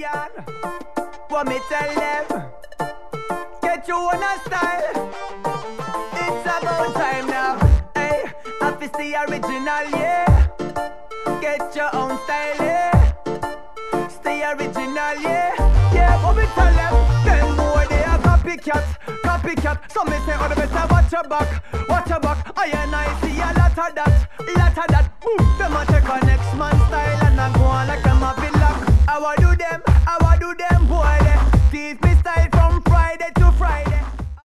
yarn. What me tell them? Get you on a style. It's about time now. Hey, I feel the original, yeah. Get your own style, yeah. Stay original, yeah. Yeah, what me tell them? Them boy they are copycat. Some me say, oh, the better watch your back. I and I see a lot of that. Boom, them a take on next man.